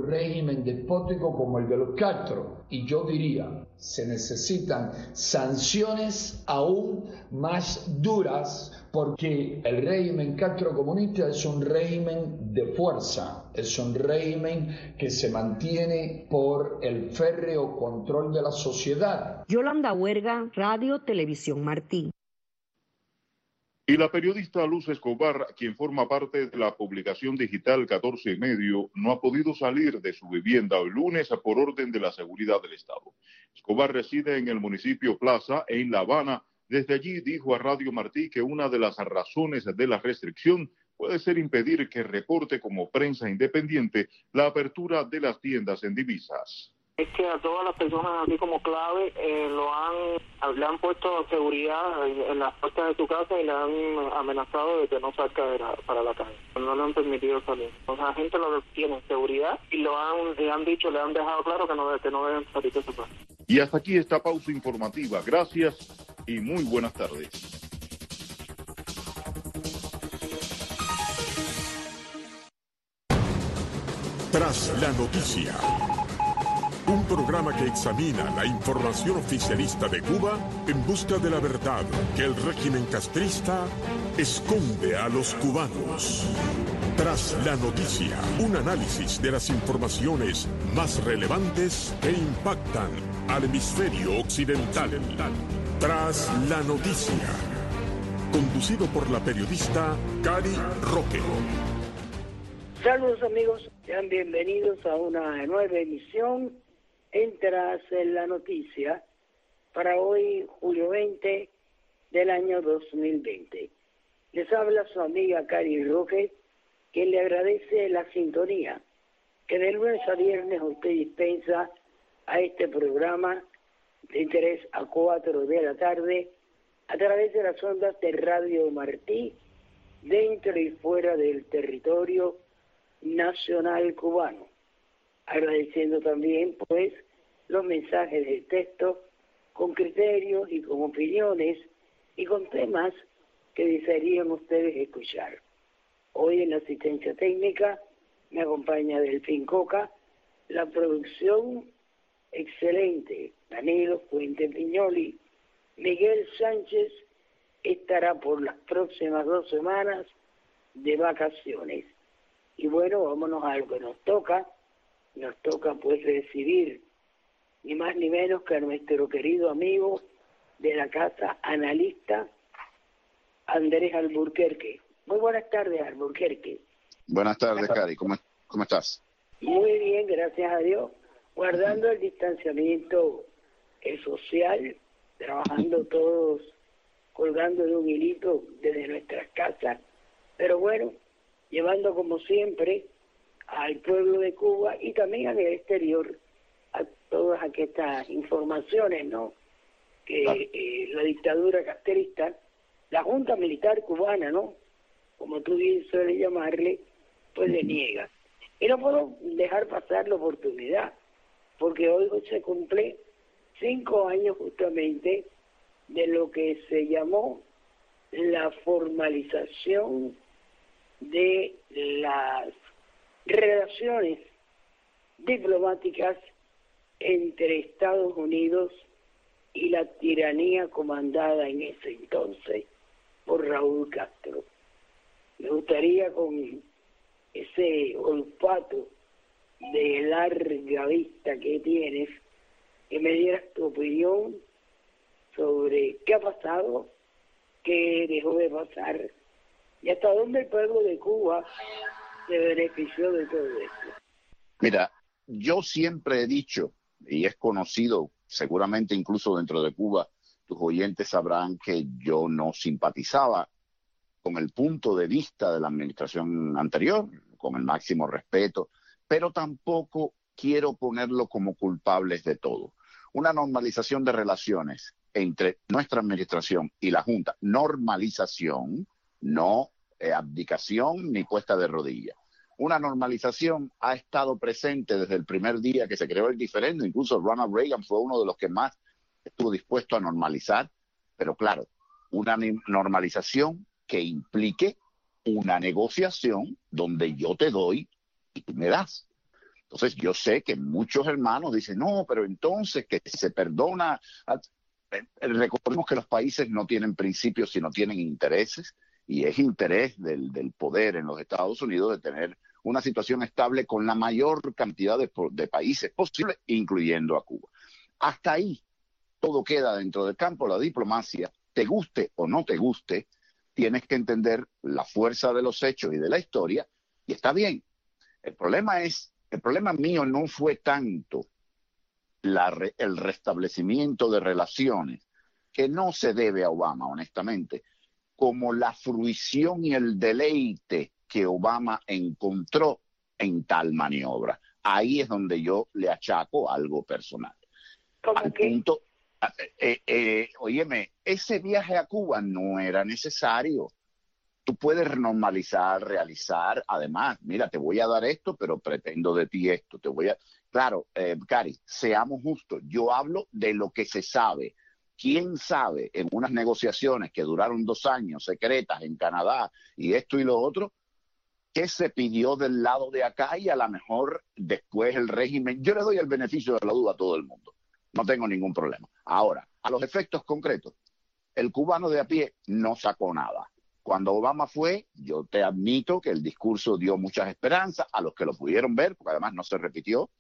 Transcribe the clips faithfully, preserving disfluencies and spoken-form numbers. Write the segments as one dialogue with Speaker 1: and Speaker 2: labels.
Speaker 1: régimen despótico como el de los Castro. Y yo diría, se necesitan sanciones aún más duras porque el régimen castrocomunista es un régimen de fuerza, es un régimen que se mantiene por el férreo control de la sociedad.
Speaker 2: Yolanda Huerga, Radio Televisión Martí.
Speaker 3: Y la periodista Luz Escobar, quien forma parte de la publicación digital catorce y medio, no ha podido salir de su vivienda hoy lunes por orden de la seguridad del Estado. Escobar reside en el municipio Plaza, en La Habana. Desde allí dijo a Radio Martí que una de las razones de la restricción puede ser impedir que reporte como prensa independiente la apertura de las tiendas en divisas.
Speaker 4: Es que a todas las personas así como clave eh, lo han le han puesto seguridad en, en las puertas de su casa y le han amenazado de que no salga de la, para la calle. No le han permitido salir. O sea, la gente lo tiene seguridad y lo han le han dicho, le han dejado claro que no, que no deben salir de su casa.
Speaker 3: Y hasta aquí esta pausa informativa. Gracias y muy buenas tardes.
Speaker 5: Tras la noticia. Un programa que examina la información oficialista de Cuba en busca de la verdad que el régimen castrista esconde a los cubanos. Tras la noticia, un análisis de las informaciones más relevantes que impactan al hemisferio occidental. Tras la noticia, conducido por la periodista Cari Roque.
Speaker 6: Saludos amigos, sean bienvenidos a una nueva emisión en Tras la Noticia para hoy, julio veinte del año dos mil veinte. Les habla su amiga Cari Roque, quien le agradece la sintonía que de lunes a viernes usted dispensa a este programa de tres a cuatro de la tarde a través de las ondas de Radio Martí, dentro y fuera del territorio nacional cubano. Agradeciendo también, pues, los mensajes de texto con criterios y con opiniones y con temas que desearían ustedes escuchar. Hoy en la asistencia técnica me acompaña Delfín Coca, la producción excelente, Danilo Fuente Piñoli, Miguel Sánchez estará por las próximas dos semanas de vacaciones. Y bueno, vámonos a lo que nos toca. Nos toca pues recibir ni más ni menos que a nuestro querido amigo de la casa, analista Andrés Alburquerque. Muy buenas tardes, Alburquerque.
Speaker 7: Buenas tardes, Cari. ¿Cómo, ¿Cómo estás?
Speaker 6: Muy bien, gracias a Dios. Guardando el distanciamiento eh, social, trabajando todos, colgando de un hilito desde nuestras casas. Pero bueno, llevando como siempre al pueblo de Cuba y también al exterior a todas estas informaciones, ¿no? Que claro. eh, la dictadura castrista, la Junta Militar Cubana, ¿no? Como tú bien sueles llamarle, pues le niega. Y no puedo dejar pasar la oportunidad, porque hoy se cumple cinco años justamente de lo que se llamó la formalización de las relaciones diplomáticas entre Estados Unidos y la tiranía comandada en ese entonces por Raúl Castro. Me gustaría, con ese olfato de larga vista que tienes, que me dieras tu opinión sobre qué ha pasado, qué dejó de pasar y hasta dónde el pueblo de Cuba se benefició de todo esto.
Speaker 7: Mira, yo siempre he dicho, y es conocido, seguramente incluso dentro de Cuba, tus oyentes sabrán que yo no simpatizaba con el punto de vista de la administración anterior, con el máximo respeto, pero tampoco quiero ponerlo como culpables de todo. Una normalización de relaciones entre nuestra administración y la Junta, normalización, no eh, abdicación ni puesta de rodillas. Una normalización ha estado presente desde el primer día que se creó el diferendo. Incluso Ronald Reagan fue uno de los que más estuvo dispuesto a normalizar. Pero claro, una normalización que implique una negociación donde yo te doy y tú me das. Entonces yo sé que muchos hermanos dicen, no, pero entonces que se perdona. Recordemos que los países no tienen principios, sino tienen intereses, y es interés del, del poder en los Estados Unidos de tener una situación estable con la mayor cantidad de, de países posible, incluyendo a Cuba. Hasta ahí todo queda dentro del campo de la diplomacia. Te guste o no te guste, tienes que entender la fuerza de los hechos y de la historia, y está bien. El problema es, el problema mío no fue tanto la, el restablecimiento de relaciones, que no se debe a Obama, honestamente, como la fruición y el deleite que Obama encontró en tal maniobra. Ahí es donde yo le achaco algo personal. Al punto, eh, eh, óyeme, ese viaje a Cuba no era necesario. Tú puedes normalizar, realizar, además, mira, te voy a dar esto, pero pretendo de ti esto, te voy a... Claro, eh, Cari, seamos justos, yo hablo de lo que se sabe. ¿Quién sabe en unas negociaciones que duraron dos años, secretas, en Canadá, y esto y lo otro, qué se pidió del lado de acá, y a lo mejor después el régimen... Yo le doy el beneficio de la duda a todo el mundo, no tengo ningún problema. Ahora, a los efectos concretos, el cubano de a pie no sacó nada. Cuando Obama fue, yo te admito que el discurso dio muchas esperanzas a los que lo pudieron ver, porque además no se repitió,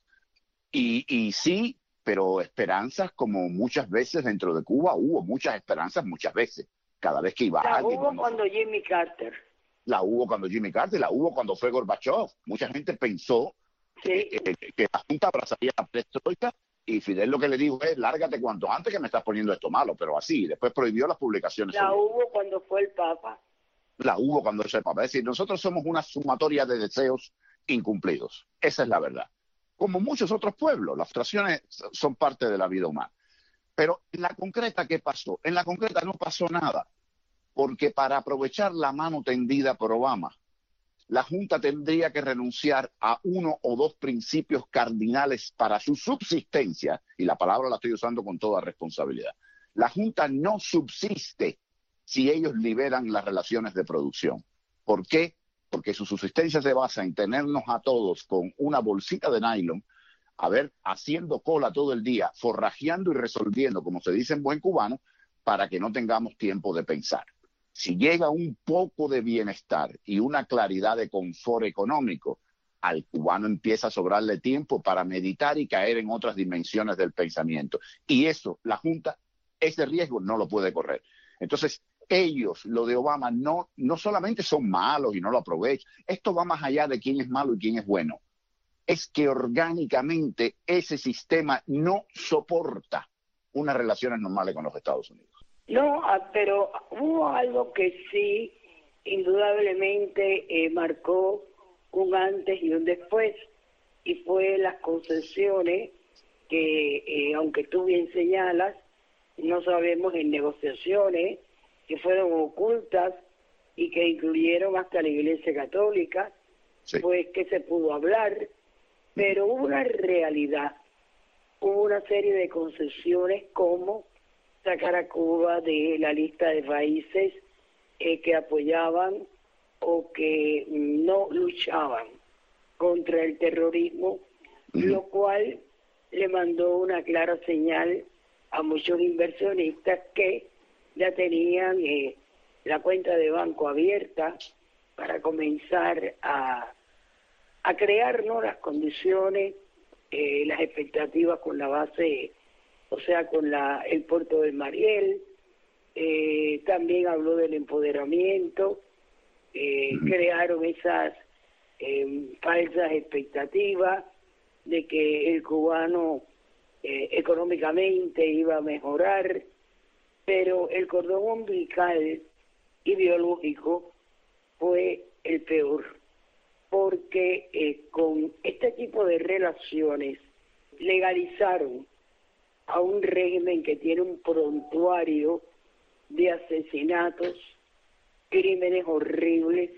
Speaker 7: y, y sí, pero esperanzas como muchas veces dentro de Cuba hubo muchas esperanzas muchas veces, cada vez que iba
Speaker 6: la
Speaker 7: alguien.
Speaker 6: La hubo cuando fue. Jimmy Carter.
Speaker 7: La hubo cuando Jimmy Carter, la hubo cuando fue Gorbachev. Mucha gente pensó sí. que, que, que la Junta abrazaría la perestroika, y Fidel lo que le dijo es, lárgate cuanto antes que me estás poniendo esto malo, pero así. Después prohibió las publicaciones.
Speaker 6: La hubo cuando fue el Papa.
Speaker 7: La hubo cuando fue el Papa. Es decir, nosotros somos una sumatoria de deseos incumplidos. Esa es la verdad. Como muchos otros pueblos, las frustraciones son parte de la vida humana. Pero en la concreta, ¿qué pasó? En la concreta no pasó nada, porque para aprovechar la mano tendida por Obama, la Junta tendría que renunciar a uno o dos principios cardinales para su subsistencia, y la palabra la estoy usando con toda responsabilidad. La Junta no subsiste si ellos liberan las relaciones de producción. ¿Por qué? Porque su subsistencia se basa en tenernos a todos con una bolsita de nylon, a ver, haciendo cola todo el día, forrajeando y resolviendo, como se dice en buen cubano, para que no tengamos tiempo de pensar. Si llega un poco de bienestar y una claridad de confort económico, al cubano empieza a sobrarle tiempo para meditar y caer en otras dimensiones del pensamiento. Y eso, la Junta, ese riesgo no lo puede correr. Entonces, ellos, lo de Obama, no, no solamente son malos y no lo aprovechan. Esto va más allá de quién es malo y quién es bueno. Es que orgánicamente ese sistema no soporta unas relaciones normales con los Estados Unidos.
Speaker 6: No, pero hubo algo que sí, indudablemente, eh, marcó un antes y un después, y fue las concesiones que, eh, aunque tú bien señalas, no sabemos en negociaciones, que fueron ocultas y que incluyeron hasta la Iglesia Católica, sí. Pues que se pudo hablar, pero hubo una realidad, hubo una serie de concesiones como sacar a Cuba de la lista de países eh, que apoyaban o que no luchaban contra el terrorismo, uh-huh. Lo cual le mandó una clara señal a muchos inversionistas que ya tenían eh, la cuenta de banco abierta para comenzar a, a crear, ¿no?, las condiciones, eh, las expectativas con la base, o sea, con la el puerto de Mariel. Eh, también habló del empoderamiento, eh, crearon esas eh, falsas expectativas de que el cubano eh, económicamente iba a mejorar, pero el cordón umbilical ideológico fue el peor, porque eh, con este tipo de relaciones legalizaron a un régimen que tiene un prontuario de asesinatos, crímenes horribles,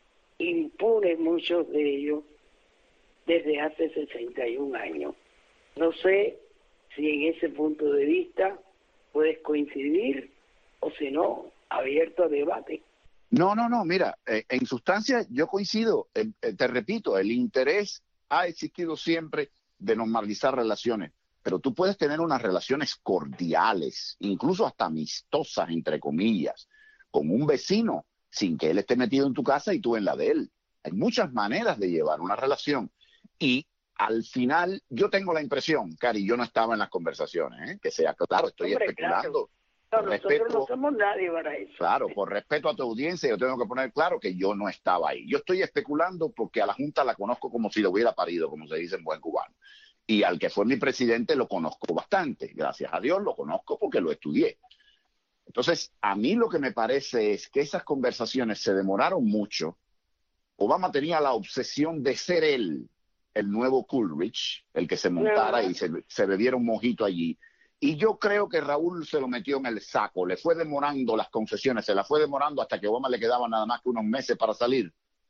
Speaker 6: impunes muchos de ellos, desde hace sesenta y un años. No sé si en ese punto de vista puedes coincidir o si no, abierto a debate.
Speaker 7: No, no, no, mira, eh, en sustancia yo coincido, eh, eh, te repito, el interés ha existido siempre de normalizar relaciones, pero tú puedes tener unas relaciones cordiales, incluso hasta amistosas, entre comillas, con un vecino, sin que él esté metido en tu casa y tú en la de él. Hay muchas maneras de llevar una relación. Y al final, yo tengo la impresión, Cari, yo no estaba en las conversaciones, ¿eh? Que sea claro, estoy
Speaker 6: Hombre,
Speaker 7: especulando.
Speaker 6: Claro. No, nosotros
Speaker 7: respeto,
Speaker 6: no somos nadie para eso.
Speaker 7: Claro, por respeto a tu audiencia, yo tengo que poner claro que yo no estaba ahí. Yo estoy especulando porque a la Junta la conozco como si lo hubiera parido, como se dice en buen cubano. Y al que fue mi presidente lo conozco bastante. Gracias a Dios lo conozco porque lo estudié. Entonces, a mí lo que me parece es que esas conversaciones se demoraron mucho. Obama tenía la obsesión de ser él el nuevo Coolidge, el que se montara no. y se, se bebiera un mojito allí. Y yo creo que Raúl se lo metió en el saco, le fue demorando las concesiones, se las fue demorando hasta que a Obama le quedaban nada más que unos meses para salir.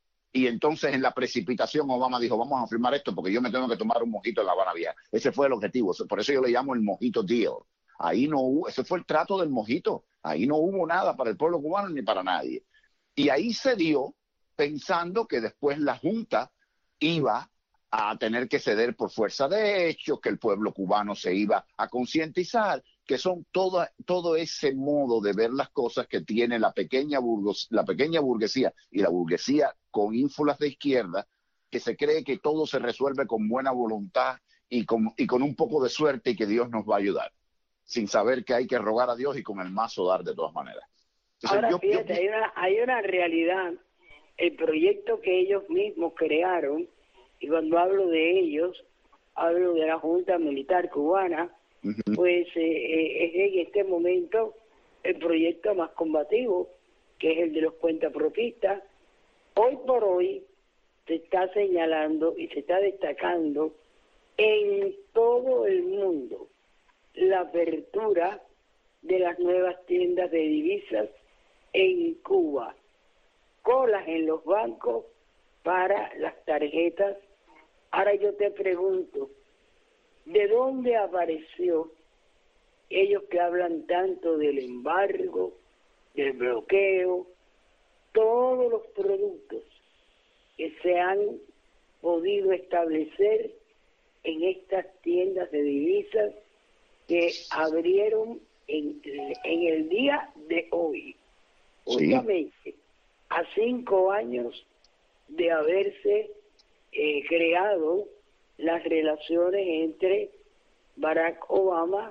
Speaker 7: Y entonces en la precipitación Obama dijo, vamos a firmar esto porque yo me tengo que tomar un mojito en La Habana Vieja. Ese fue el objetivo, por eso yo le llamo el mojito deal. Ahí no hubo, ese fue el trato del mojito, ahí no hubo nada para el pueblo cubano ni para nadie. Y ahí se dio pensando que después la Junta iba a tener que ceder por fuerza de hechos, que el pueblo cubano se iba a concientizar, que son todo, todo ese modo de ver las cosas que tiene la pequeña, burgues, la pequeña burguesía y la burguesía con ínfulas de izquierda, que se cree que todo se resuelve con buena voluntad y con, y con un poco de suerte y que Dios nos va a ayudar, sin saber que hay que rogar a Dios y con el mazo dar de todas maneras. Entonces,
Speaker 6: Ahora,
Speaker 7: yo,
Speaker 6: fíjate,
Speaker 7: yo...
Speaker 6: hay, una, hay una realidad, el proyecto que ellos mismos crearon, y cuando hablo de ellos, hablo de la Junta Militar Cubana, uh-huh. pues eh, es en este momento el proyecto más combativo, que es el de los cuentapropistas. Hoy por hoy se está señalando y se está destacando en todo el mundo la apertura de las nuevas tiendas de divisas en Cuba, colas en los bancos para las tarjetas. Ahora yo te pregunto, ¿de dónde apareció ellos que hablan tanto del embargo, del bloqueo, todos los productos que se han podido establecer en estas tiendas de divisas que abrieron en, en el día de hoy, justamente sí. a cinco años de haberse eh, creado las relaciones entre Barack Obama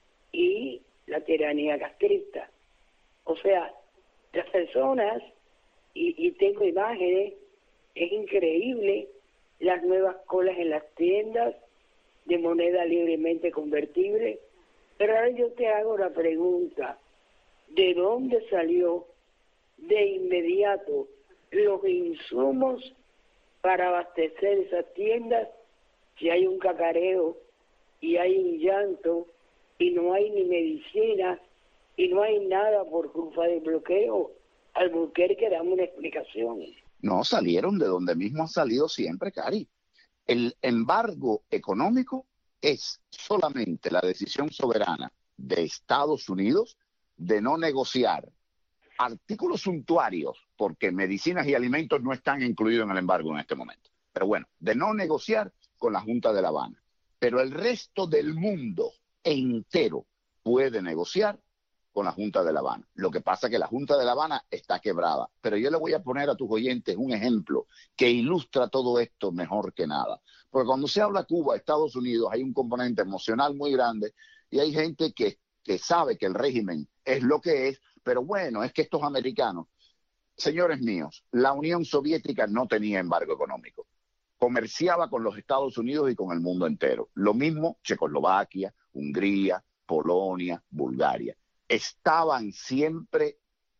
Speaker 6: y la tiranía castrista? O sea, las personas, y, y tengo imágenes, es increíble las nuevas colas en las tiendas de moneda libremente convertible. Pero ahora yo te hago la pregunta, ¿de dónde salió de inmediato los insumos para abastecer esas tiendas si hay un cacareo y hay un llanto y no hay ni medicina y no hay nada por culpa del bloqueo? Albuquerque, dame una explicación.
Speaker 7: No, salieron de donde mismo ha salido siempre, Cari. El embargo económico es solamente la decisión soberana de Estados Unidos de no negociar artículos suntuarios, porque medicinas y alimentos no están incluidos en el embargo en este momento. Pero bueno, de no negociar con la Junta de La Habana. Pero el resto del mundo entero puede negociar con la Junta de La Habana. Lo que pasa es que la Junta de La Habana está quebrada. Pero yo le voy a poner a tus oyentes un ejemplo que ilustra todo esto mejor que nada. Porque cuando se habla Cuba, Estados Unidos, hay un componente emocional muy grande y hay gente que, que sabe que el régimen es lo que es, pero bueno, es que estos americanos, señores míos, la Unión Soviética no tenía embargo económico. Comerciaba con los Estados Unidos y con el mundo entero. Lo mismo Checoslovaquia, Hungría, Polonia, Bulgaria. Estaban siempre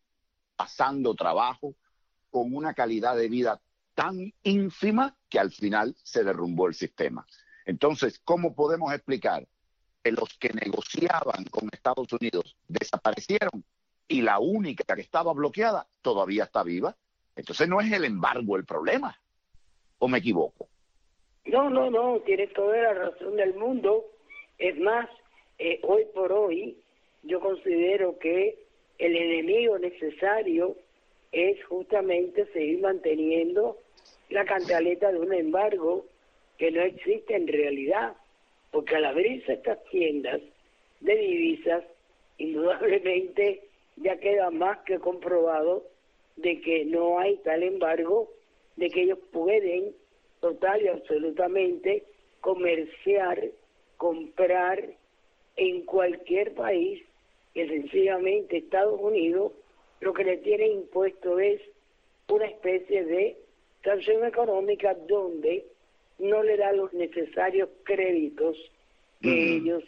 Speaker 7: pasando trabajo con una calidad de vida tan ínfima que al final se derrumbó el sistema. Entonces, ¿cómo podemos explicar que los que negociaban con Estados Unidos desaparecieron y la única que estaba bloqueada todavía está viva? Entonces no es el embargo el problema, ¿o me equivoco?
Speaker 6: No, no, no, tienes toda la razón del mundo. Es más, eh, hoy por hoy yo considero que el enemigo necesario es justamente seguir manteniendo la cantaleta de un embargo que no existe en realidad, porque al abrirse estas tiendas de divisas, indudablemente ya queda más que comprobado de que no hay tal embargo, de que ellos pueden total y absolutamente comerciar, comprar en cualquier país, que sencillamente Estados Unidos lo que le tiene impuesto es una especie de sanción económica donde no le da los necesarios créditos que mm. ellos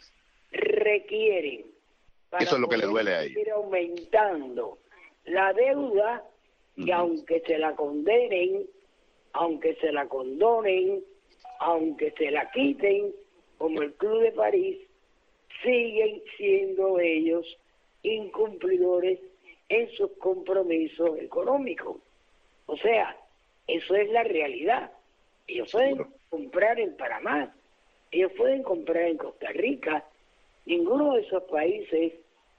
Speaker 6: requieren para
Speaker 7: eso es lo que le duele a ellos,
Speaker 6: ir aumentando la deuda, y mm. aunque se la condenen, aunque se la condonen, aunque se la quiten, como el Club de París, siguen siendo ellos incumplidores en sus compromisos económicos. O sea, eso es la realidad. Ellos pueden comprar en Panamá, ellos pueden comprar en Costa Rica, ninguno de esos países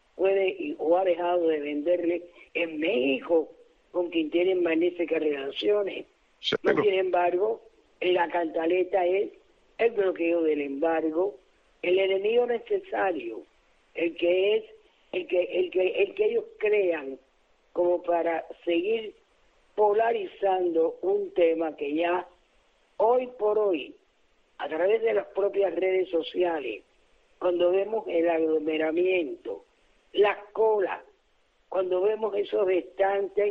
Speaker 6: puede o ha dejado de venderle en México, con quien tienen magníficas relaciones. No, sin embargo, la cantaleta es el bloqueo del embargo, el enemigo necesario, el que es el que el que el que ellos crean como para seguir polarizando un tema que ya hoy por hoy, a través de las propias redes sociales, cuando vemos el aglomeramiento, las colas, cuando vemos esos estantes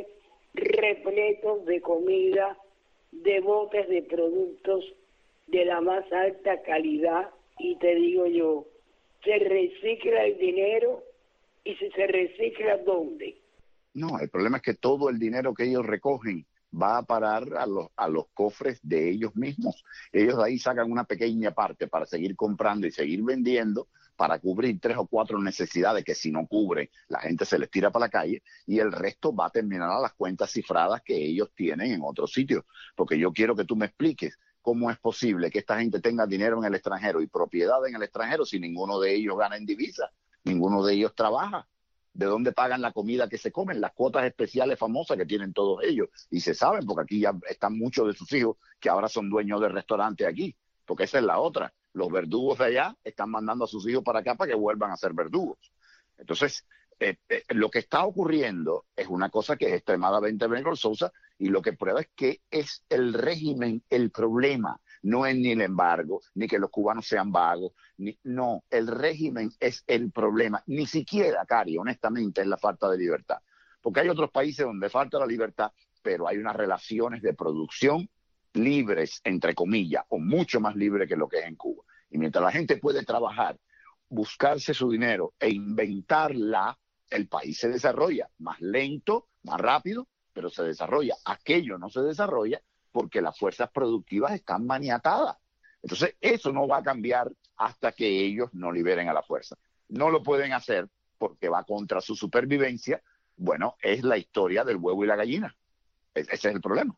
Speaker 6: repletos de comida, de botes de productos de la más alta calidad, y te digo yo, se recicla el dinero, y si se recicla, ¿dónde?
Speaker 7: No, el problema es que todo el dinero que ellos recogen va a parar a los, a los cofres de ellos mismos. Ellos de ahí sacan una pequeña parte para seguir comprando y seguir vendiendo, para cubrir tres o cuatro necesidades que si no cubren, la gente se les tira para la calle, y el resto va a terminar a las cuentas cifradas que ellos tienen en otros sitios. Porque yo quiero que tú me expliques cómo es posible que esta gente tenga dinero en el extranjero y propiedad en el extranjero si ninguno de ellos gana en divisa, ninguno de ellos trabaja. ¿De dónde pagan la comida que se comen? Las cuotas especiales famosas que tienen todos ellos. Y se saben, porque aquí ya están muchos de sus hijos que ahora son dueños de restaurantes aquí. Porque esa es la otra. Los verdugos de allá están mandando a sus hijos para acá para que vuelvan a ser verdugos. Entonces, eh, eh, lo que está ocurriendo es una cosa que es extremadamente vergonzosa, y lo que prueba es que es el régimen el problema. No es ni el embargo, ni que los cubanos sean vagos, ni, no, el régimen es el problema. Ni siquiera, Cari, honestamente, es la falta de libertad. Porque hay otros países donde falta la libertad, pero hay unas relaciones de producción libres, entre comillas, o mucho más libres que lo que es en Cuba. Y mientras la gente puede trabajar, buscarse su dinero e inventarla, el país se desarrolla más lento, más rápido, pero se desarrolla. Aquello no se desarrolla porque las fuerzas productivas están maniatadas. Entonces, eso no va a cambiar hasta que ellos no liberen a la fuerza. No lo pueden hacer porque va contra su supervivencia. Bueno, es la historia del huevo y la gallina. Ese es el problema.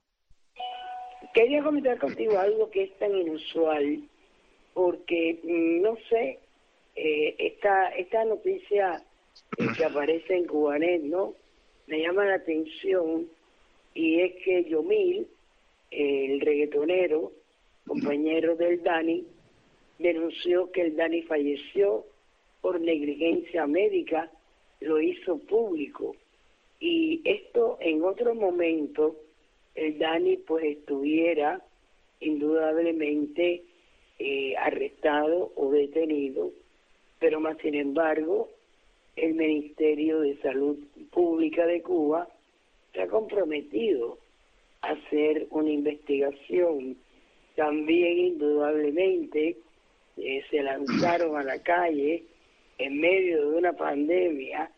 Speaker 6: Quería comentar contigo algo que es tan inusual, porque, no sé, eh, esta, esta noticia eh, que aparece en Cubanet, ¿no? Me llama la atención, y es que Yomil, el reggaetonero, compañero del Dani, denunció que el Dani falleció por negligencia médica, lo hizo público. Y esto en otro momento, el Dani pues estuviera indudablemente eh, arrestado o detenido, pero más sin embargo, el Ministerio de Salud Pública de Cuba se ha comprometido a hacer una investigación. También indudablemente eh, se lanzaron a la calle en medio de una pandemia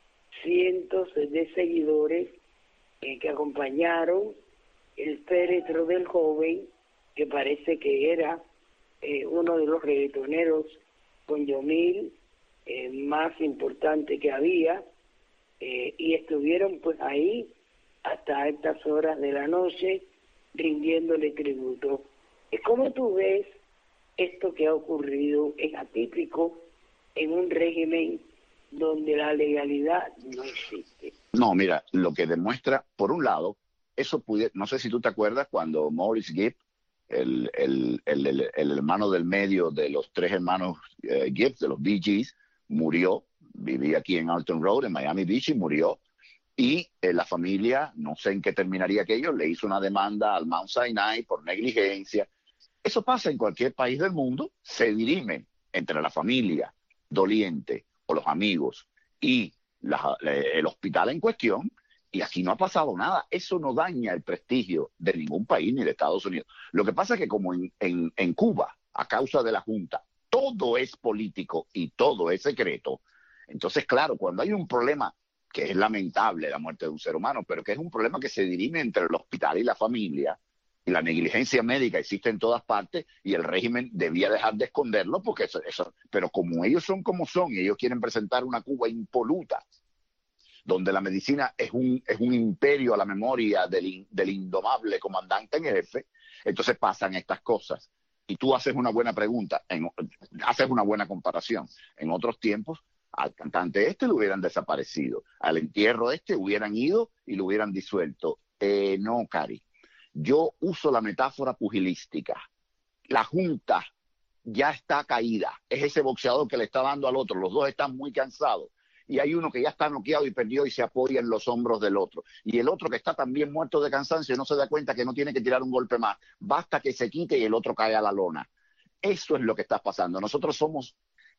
Speaker 6: cientos de seguidores eh, que acompañaron el féretro del joven, que parece que era eh, uno de los reggaetoneros con Yomil eh, más importante que había, eh, y estuvieron pues ahí hasta estas horas de la noche rindiéndole tributo. ¿Cómo tú ves esto que ha ocurrido? Es atípico en un régimen donde la legalidad no existe.
Speaker 7: No, mira, lo que demuestra, por un lado, eso pude, no sé si tú te acuerdas cuando Maurice Gibb el, el, el, el, el hermano del medio de los tres hermanos eh, Gibbs, de los Bee Gees, murió. Vivía aquí en Alton Road, en Miami Beach, y murió. Y eh, la familia, no sé en qué terminaría aquello, le hizo una demanda al Mount Sinai por negligencia. Eso pasa en cualquier país del mundo, se dirime entre la familia doliente o los amigos y la, el hospital en cuestión, y aquí no ha pasado nada. Eso no daña el prestigio de ningún país ni de Estados Unidos. Lo que pasa es que como en, en, en Cuba, a causa de la Junta, todo es político y todo es secreto, entonces claro, cuando hay un problema que es lamentable, la muerte de un ser humano, pero que es un problema que se dirime entre el hospital y la familia, y la negligencia médica existe en todas partes, y el régimen debía dejar de esconderlo, porque eso, eso, pero como ellos son como son, y ellos quieren presentar una Cuba impoluta, donde la medicina es un, es un imperio a la memoria del, del indomable comandante en jefe, entonces pasan estas cosas. Y tú haces una buena pregunta, en, haces una buena comparación. En otros tiempos, al cantante este lo hubieran desaparecido, al entierro este hubieran ido y lo hubieran disuelto. Eh, no, Cari, yo uso la metáfora pugilística. La Junta ya está caída, es ese boxeador que le está dando al otro, los dos están muy cansados, y hay uno que ya está noqueado y perdió y se apoya en los hombros del otro, y el otro que está también muerto de cansancio no se da cuenta que no tiene que tirar un golpe más, basta que se quite y el otro cae a la lona. Eso es lo que está pasando. Nosotros somos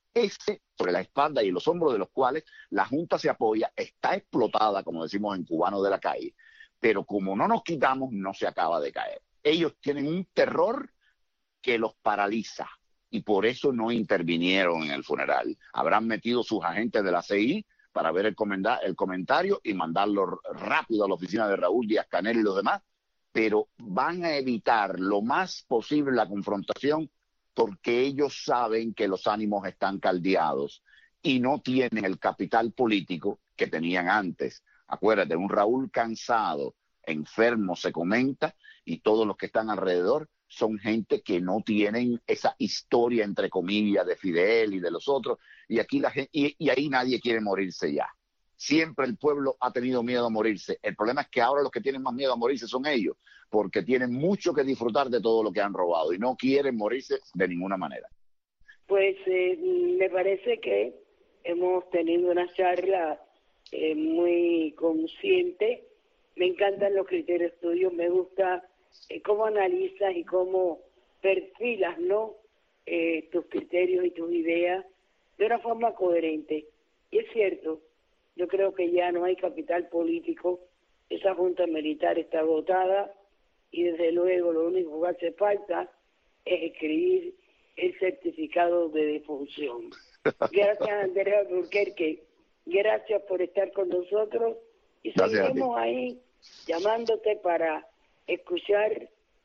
Speaker 7: ese sobre la espalda y los hombros de los cuales la Junta se apoya, está explotada, como decimos en cubano de la calle, pero como no nos quitamos, no se acaba de caer. Ellos tienen un terror que los paraliza y por eso no intervinieron en el funeral. Habrán metido sus agentes de la C I para ver el, el comentario y mandarlo rápido a la oficina de Raúl Díaz-Canel y los demás, pero van a evitar lo más posible la confrontación, porque ellos saben que los ánimos están caldeados y no tienen el capital político que tenían antes. Acuérdate, un Raúl cansado, enfermo, se comenta, y todos los que están alrededor son gente que no tienen esa historia, entre comillas, de Fidel y de los otros, y aquí la gente, y, y ahí nadie quiere morirse ya. Siempre el pueblo ha tenido miedo a morirse. El problema es que ahora los que tienen más miedo a morirse son ellos, porque tienen mucho que disfrutar de todo lo que han robado y no quieren morirse de ninguna manera.
Speaker 6: Pues eh, me parece que hemos tenido una charla eh, muy consciente. Me encantan los criterios tuyos, me gusta eh, cómo analizas y cómo perfilas, ¿no? Eh, tus criterios y tus ideas de una forma coherente. Y es cierto, yo creo que ya no hay capital político, esa junta militar está agotada y desde luego lo único que hace falta es escribir el certificado de defunción. Gracias, Andrés Alburquerque, gracias por estar con nosotros y seguiremos ahí llamándote para escuchar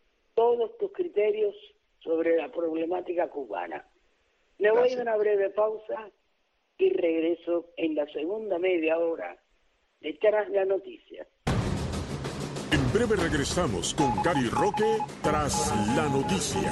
Speaker 6: todos tus criterios sobre la problemática cubana. Me voy a una breve pausa y regreso en la segunda media hora de Tras la Noticia.
Speaker 5: En breve regresamos con Cari Roque Tras la Noticia.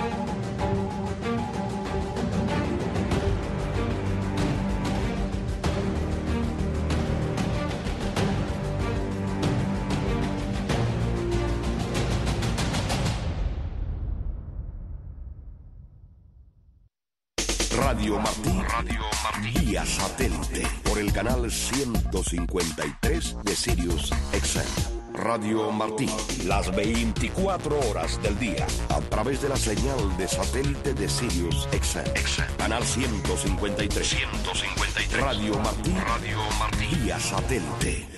Speaker 8: Radio Martí, Radio Martí, vía satélite, por el canal ciento cincuenta y tres de Sirius X M. Radio Martí, las veinticuatro horas del día, a través de la señal de satélite de Sirius X M. Canal ciento cincuenta y tres. ciento cincuenta y tres. Radio Martí, Radio Martí, vía satélite.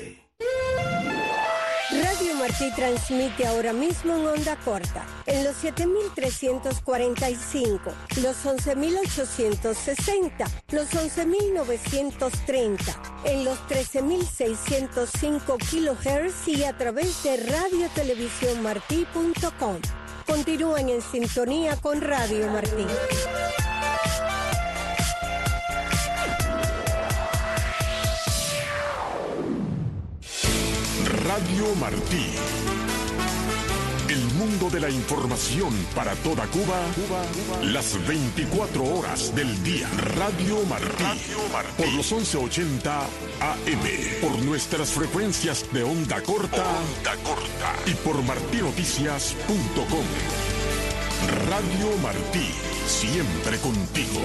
Speaker 9: Radio Martí transmite ahora mismo en onda corta, en los siete mil trescientos cuarenta y cinco, los once mil ochocientos sesenta, los once mil novecientos treinta, en los trece mil seiscientos cinco kilohertz y a través de radio televisión martí punto com. Continúen en sintonía con Radio Martí.
Speaker 5: Radio Martí. El mundo de la información para toda Cuba, Cuba, Cuba. Las veinticuatro horas del día. Radio Martí. Radio Martí. Por los once ochenta A M. Por nuestras frecuencias de onda corta. Onda corta. Y por martinoticias punto com. Radio Martí, siempre contigo.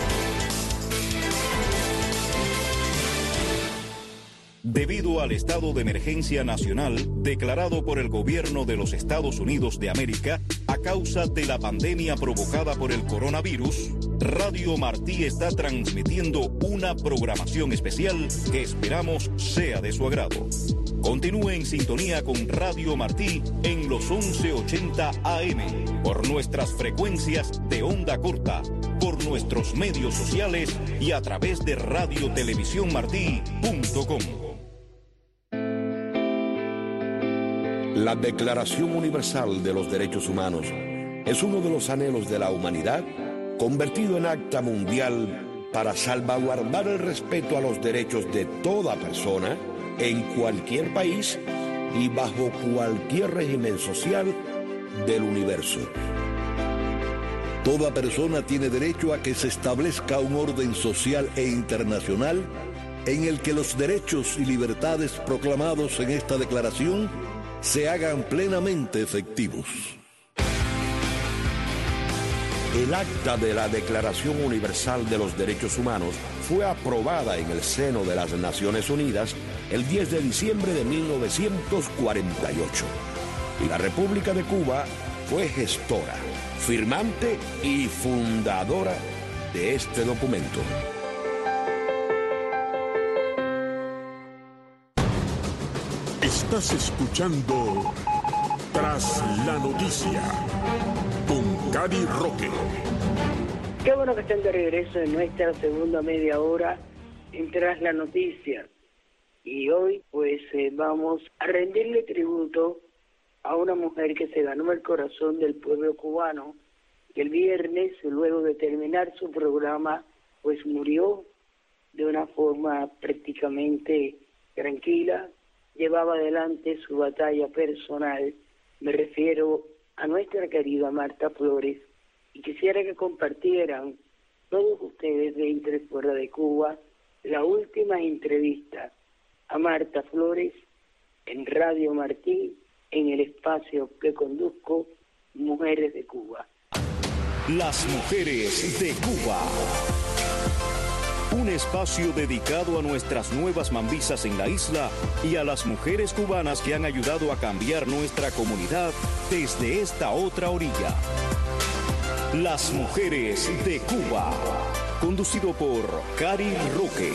Speaker 10: Debido al estado de emergencia nacional declarado por el gobierno de los Estados Unidos de América a causa de la pandemia provocada por el coronavirus, Radio Martí está transmitiendo una programación especial que esperamos sea de su agrado. Continúe en sintonía con Radio Martí en los once ochenta A M, por nuestras frecuencias de onda corta, por nuestros medios sociales y a través de radio televisión martí punto com.
Speaker 8: La Declaración Universal de los Derechos Humanos es uno de los anhelos de la humanidad convertido en acta mundial para salvaguardar el respeto a los derechos de toda persona en cualquier país y bajo cualquier régimen social del universo. Toda persona tiene derecho a que se establezca un orden social e internacional en el que los derechos y libertades proclamados en esta declaración se hagan plenamente efectivos. El acta de la Declaración Universal de los Derechos Humanos fue aprobada en el seno de las Naciones Unidas el diez de diciembre de mil novecientos cuarenta y ocho. Y la República de Cuba fue gestora, firmante y fundadora de este documento.
Speaker 5: Estás escuchando Tras la Noticia con Cari Roque.
Speaker 6: Qué bueno que estén de regreso en nuestra segunda media hora en Tras la Noticia. Y hoy pues eh, vamos a rendirle tributo a una mujer que se ganó el corazón del pueblo cubano, que el viernes, luego de terminar su programa, pues murió de una forma prácticamente tranquila. Llevaba adelante su batalla personal. Me refiero a nuestra querida Marta Flores, y quisiera que compartieran todos ustedes dentro y fuera de Cuba la última entrevista a Marta Flores en Radio Martí, en el espacio que conduzco, Mujeres de Cuba.
Speaker 10: Las Mujeres de Cuba. Un espacio dedicado a nuestras nuevas mambisas en la isla y a las mujeres cubanas que han ayudado a cambiar nuestra comunidad desde esta otra orilla. Las Mujeres de Cuba. Conducido por Cari Roque.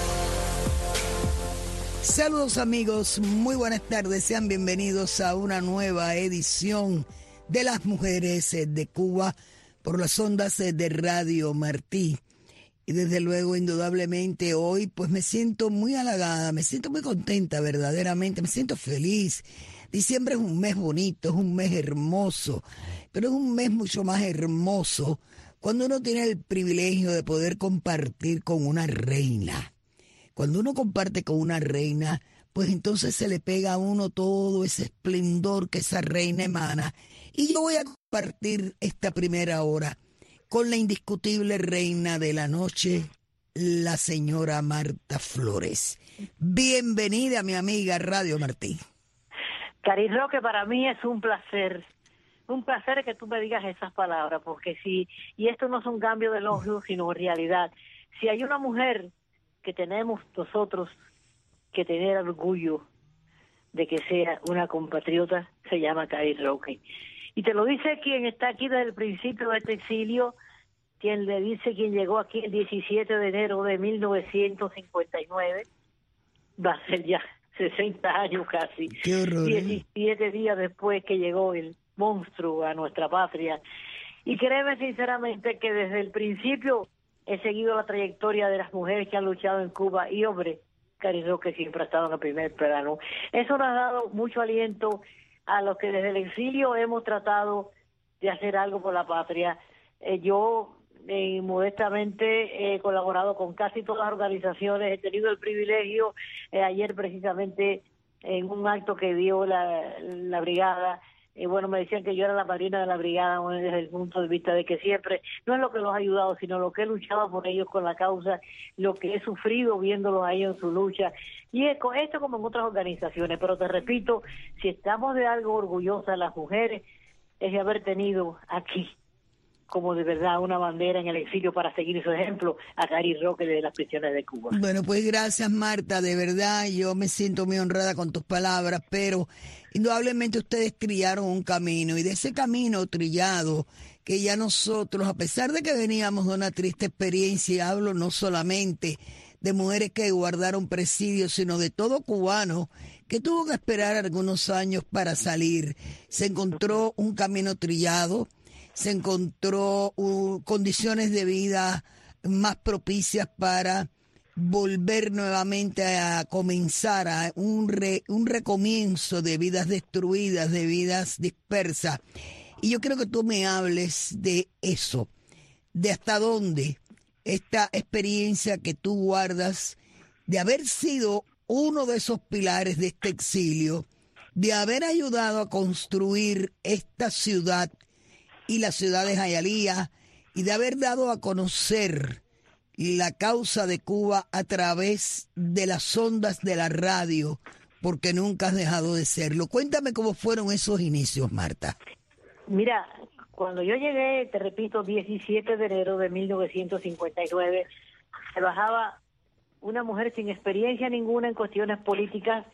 Speaker 11: Saludos amigos, muy buenas tardes, sean bienvenidos a una nueva edición de Las Mujeres de Cuba por las ondas de Radio Martí. Y desde luego, indudablemente, hoy pues me siento muy halagada, me siento muy contenta verdaderamente, me siento feliz. Diciembre es un mes bonito, es un mes hermoso, pero es un mes mucho más hermoso cuando uno tiene el privilegio de poder compartir con una reina. Cuando uno comparte con una reina, pues entonces se le pega a uno todo ese esplendor que esa reina emana. Y yo voy a compartir esta primera hora con la indiscutible reina de la noche, la señora Marta Flores. Bienvenida, mi amiga Radio Martí.
Speaker 12: Cari Roque, para mí es un placer, un placer que tú me digas esas palabras, porque si, y esto no es un cambio de elogio, sino realidad, si hay una mujer que tenemos nosotros que tener orgullo de que sea una compatriota, se llama Cari Roque. Y te lo dice quien está aquí desde el principio de este exilio, quien le dice quien llegó aquí el diecisiete de enero de mil novecientos cincuenta y nueve, va a ser ya sesenta años casi.
Speaker 11: Qué horror,
Speaker 12: diecisiete
Speaker 11: ¿eh?
Speaker 12: días después que llegó el monstruo a nuestra patria. Y créeme sinceramente que desde el principio he seguido la trayectoria de las mujeres que han luchado en Cuba y, hombre, Cari Roque siempre ha estado en el primer plano. Eso nos ha dado mucho aliento a los que desde el exilio hemos tratado de hacer algo por la patria. Eh, yo, eh, modestamente, he colaborado con casi todas las organizaciones. He tenido el privilegio, eh, ayer precisamente, en un acto que dio la, la brigada, y bueno, me decían que yo era la madrina de la brigada, bueno, desde el punto de vista de que siempre, no es lo que los ha ayudado, sino lo que he luchado por ellos con la causa, lo que he sufrido viéndolos a ellos en su lucha, y es con esto como en otras organizaciones, pero te repito, si estamos de algo orgullosas las mujeres, es de haber tenido aquí como de verdad una bandera en el exilio para seguir su ejemplo a Cari Roque de las prisiones de Cuba.
Speaker 11: Bueno, pues gracias, Marta, de verdad yo me siento muy honrada con tus palabras, pero indudablemente ustedes trillaron un camino, y de ese camino trillado que ya nosotros, a pesar de que veníamos de una triste experiencia, y hablo no solamente de mujeres que guardaron presidio, sino de todo cubano que tuvo que esperar algunos años para salir, se encontró un camino trillado, se encontró uh, condiciones de vida más propicias para volver nuevamente a comenzar a un, re, un recomienzo de vidas destruidas, de vidas dispersas. Y yo quiero que tú me hables de eso, de hasta dónde esta experiencia que tú guardas, de haber sido uno de esos pilares de este exilio, de haber ayudado a construir esta ciudad y la ciudad de Hialeah, y de haber dado a conocer la causa de Cuba a través de las ondas de la radio, porque nunca has dejado de serlo. Cuéntame cómo fueron esos inicios, Marta.
Speaker 12: Mira, cuando yo llegué, te repito, diecisiete de enero de mil novecientos cincuenta y nueve, se bajaba una mujer sin experiencia ninguna en cuestiones políticas,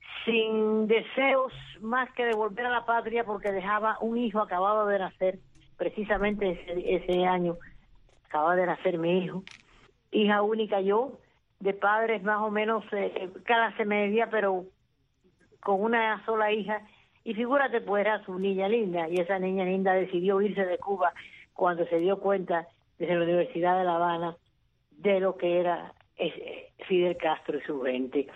Speaker 12: sin deseos más que de volver a la patria, porque dejaba un hijo acabado de nacer, precisamente ese, ese año, acababa de nacer mi hijo, hija única yo, de padres más o menos eh, clase media, pero con una sola hija, y figúrate, pues era su niña linda, y esa niña linda decidió irse de Cuba cuando se dio cuenta desde la Universidad de La Habana de lo que era eh, Fidel Castro y su gente.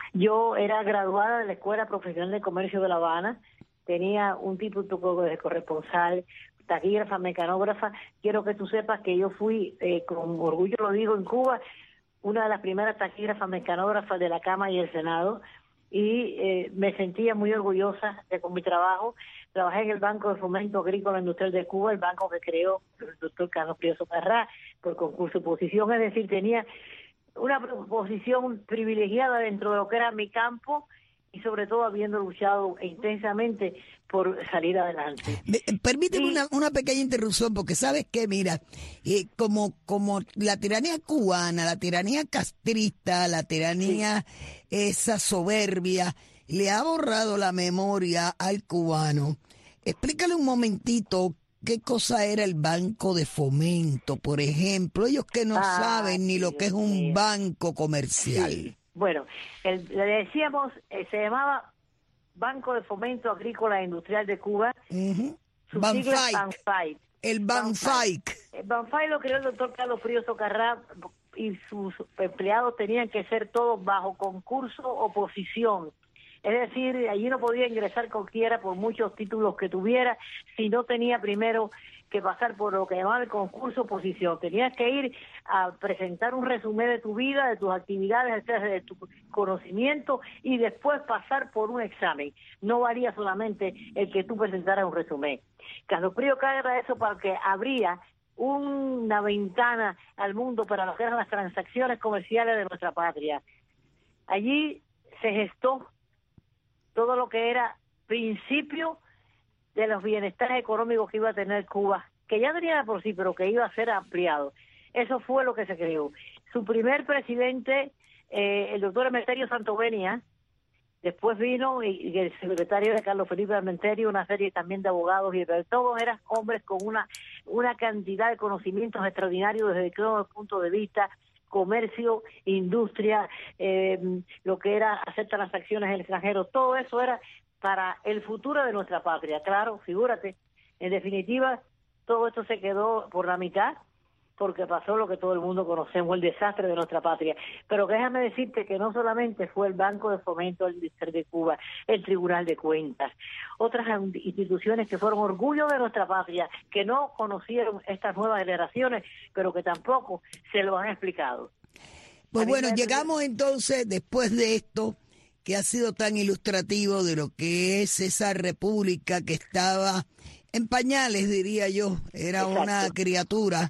Speaker 12: Yo era graduada de la Escuela Profesional de Comercio de La Habana, tenía un título de corresponsal, taquígrafa, mecanógrafa. Quiero que tú sepas que yo fui, eh, con orgullo lo digo, en Cuba, una de las primeras taquígrafas mecanógrafas de la Cámara y el Senado, y eh, me sentía muy orgullosa de con mi trabajo. Trabajé en el Banco de Fomento Agrícola Industrial de Cuba, el banco que creó el doctor Carlos Prieto Carrá por concurso de posición, es decir, tenía una posición privilegiada dentro de lo que era mi campo, y sobre todo habiendo luchado intensamente por salir adelante.
Speaker 11: Permíteme y... una, una pequeña interrupción, porque sabes que, mira, eh, como, como la tiranía cubana, la tiranía castrista, la tiranía sí. esa soberbia, le ha borrado la memoria al cubano. Explícale un momentito qué cosa era el Banco de Fomento, por ejemplo, ellos que no ah, saben ni lo Dios que es un mío. banco comercial. Sí.
Speaker 12: Bueno, el, le decíamos, eh, se llamaba Banco de Fomento Agrícola e Industrial de Cuba.
Speaker 11: Uh-huh. Banfaic. El Banfaic.
Speaker 12: El Banfaic lo creó el doctor Carlos Prieto Carrá, y sus empleados tenían que ser todos bajo concurso o posición. Es decir, allí no podía ingresar cualquiera por muchos títulos que tuviera, si no tenía primero que pasar por lo que llamaba el concurso oposición. Tenías que ir a presentar un resumen de tu vida, de tus actividades, de tu conocimiento, y después pasar por un examen. No valía solamente el que tú presentaras un resumen. Carlos Prieto Carrá eso para que abría una ventana al mundo para lo que eran las transacciones comerciales de nuestra patria. Allí se gestó todo lo que era principio de los bienestares económicos que iba a tener Cuba, que ya tenía por sí, pero que iba a ser ampliado. Eso fue lo que se creó. Su primer presidente, eh, el doctor Emeterio Santovenia, después vino y, y el secretario de Carlos Felipe Armenterio, una serie también de abogados, y todos eran hombres con una, una cantidad de conocimientos extraordinarios desde todo el punto de vista comercio, industria, eh, lo que era hacer transacciones en el extranjero, todo eso era para el futuro de nuestra patria. Claro, figúrate, en definitiva, todo esto se quedó por la mitad, porque pasó lo que todo el mundo conocemos, el desastre de nuestra patria. Pero déjame decirte que no solamente fue el Banco de Fomento del Distrito de Cuba, el Tribunal de Cuentas, otras instituciones que fueron orgullo de nuestra patria, que no conocieron estas nuevas generaciones, pero que tampoco se lo han explicado.
Speaker 11: Pues bueno, llegamos entonces, después de esto, que ha sido tan ilustrativo de lo que es esa república que estaba en pañales, diría yo, era Exacto. una criatura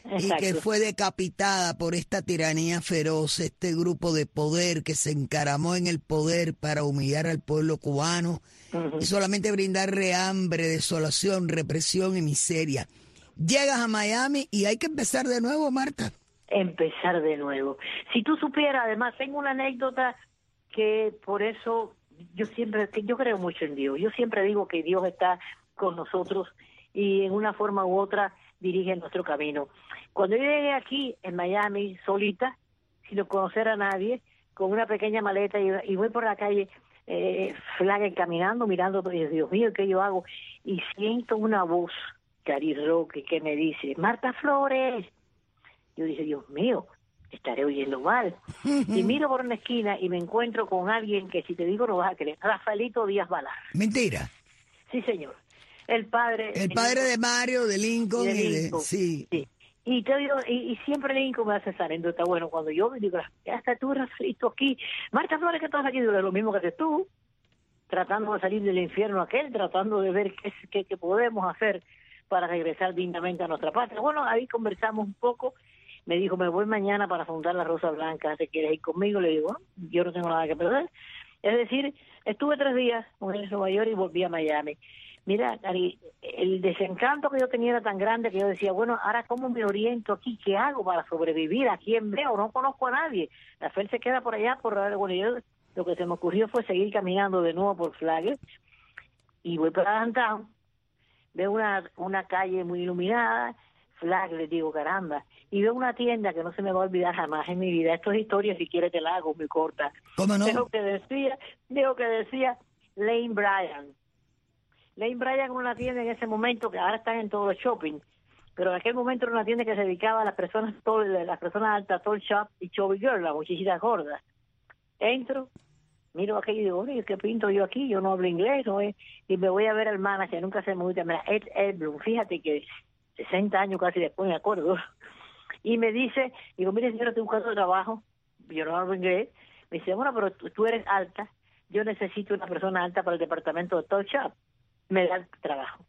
Speaker 12: Exacto.
Speaker 11: Y que fue decapitada por esta tiranía feroz, este grupo de poder que se encaramó en el poder para humillar al pueblo cubano uh-huh. y solamente brindarle hambre, desolación, represión y miseria. Llegas a Miami y hay que empezar de nuevo, Marta.
Speaker 12: Empezar de nuevo. Si tú supieras, además, tengo una anécdota que por eso yo siempre, yo creo mucho en Dios. Yo siempre digo que Dios está con nosotros y en una forma u otra dirige nuestro camino. Cuando yo llegué aquí en Miami solita, sin conocer a nadie, con una pequeña maleta y, y voy por la calle eh, flaga caminando, mirando, Dios mío, ¿qué yo hago? Y siento una voz, Cari Roque, que me dice, Marta Flores. Yo dije, Dios mío, estaré oyendo mal. Y miro por una esquina y me encuentro con alguien que, si te digo, no vas a creer, Rafaelito Díaz Balart.
Speaker 11: Mentira.
Speaker 12: Sí, señor. El padre...
Speaker 11: El padre de Mario, de Lincoln.
Speaker 12: De
Speaker 11: y
Speaker 12: Lincoln.
Speaker 11: De, sí.
Speaker 12: sí. Y te digo, y, y siempre Lincoln me hace esa anécdota. Bueno, cuando yo me digo, ya está tú, Rafaelito, aquí. Marta Flores, ¿qué estás aquí? Digo, lo mismo que haces tú. Tratando de salir del infierno aquel, tratando de ver qué, qué, qué podemos hacer para regresar dignamente a nuestra patria. Bueno, ahí conversamos un poco. Me dijo, me voy mañana para fundar la Rosa Blanca, ¿te quieres ir conmigo? Le digo, no, yo no tengo nada que perder. Es decir, estuve tres días con él en Nueva York y volví a Miami. Mira, Cari, el desencanto que yo tenía era tan grande que yo decía, bueno, ahora ¿cómo me oriento aquí? ¿Qué hago para sobrevivir? ¿A quién veo? No conozco a nadie. La Fer se queda por allá, por bueno, yo, lo que se me ocurrió fue seguir caminando de nuevo por Flagler y voy para downtown. Veo una, una calle muy iluminada, Flagler, digo, caramba, y veo una tienda que no se me va a olvidar jamás en mi vida. Esto es historia, si quieres te la hago muy corta.
Speaker 11: ¿Cómo no?
Speaker 12: Digo que decía, digo que decía Lane Bryant. Lane Bryant era una tienda en ese momento que ahora están en todo los shopping, pero en aquel momento era una tienda que se dedicaba a las personas tall, las personas altas, tall shop y chubby girl, las muchachitas gordas. Entro, miro aquello y digo, oye, ¿qué pinto yo aquí? Yo no hablo inglés, ¿no? Y me voy a ver al manager, nunca se me olvida, mira, Ed Edblum, fíjate que sesenta años casi después me acuerdo, y me dice, digo, mire señora, estoy buscando trabajo, yo no hablo inglés. Me dice, bueno, pero tú, tú eres alta, yo necesito una persona alta para el departamento de Tall Shop. Me da el trabajo.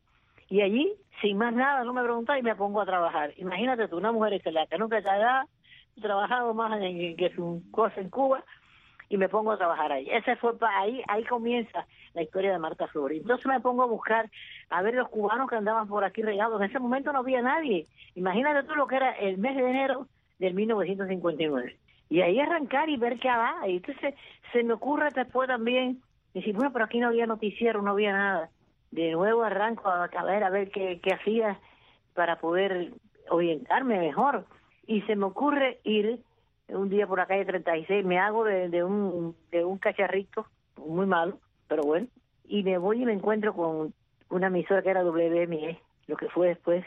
Speaker 12: Y allí, sin más nada, no me preguntaba y me pongo a trabajar. Imagínate tú, una mujer excelente, que nunca ha trabajado más en, que su cosa en Cuba, y me pongo a trabajar ahí. Ese fue ahí, ahí comienza la historia de Marta Flores. Entonces me pongo a buscar, a ver los cubanos que andaban por aquí regados. En ese momento no había nadie. Imagínate tú lo que era el mes de enero del mil novecientos cincuenta y nueve. Y ahí arrancar y ver qué va. Y entonces se me ocurre después también decir, bueno, pero aquí no había noticiero, no había nada. De nuevo arranco a, a ver, a ver qué, qué hacía para poder orientarme mejor. Y se me ocurre ir un día por la calle treinta y seis, me hago de, de un de un cacharrito, muy malo, pero bueno, y me voy y me encuentro con una emisora que era W M E, lo que fue después